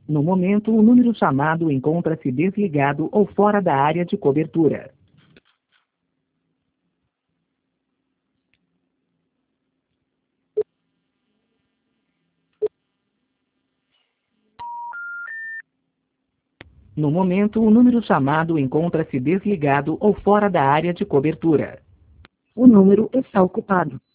No momento, o número chamado encontra-se desligado ou fora da área de cobertura. No momento, o número chamado encontra-se desligado ou fora da área de cobertura. O número está ocupado.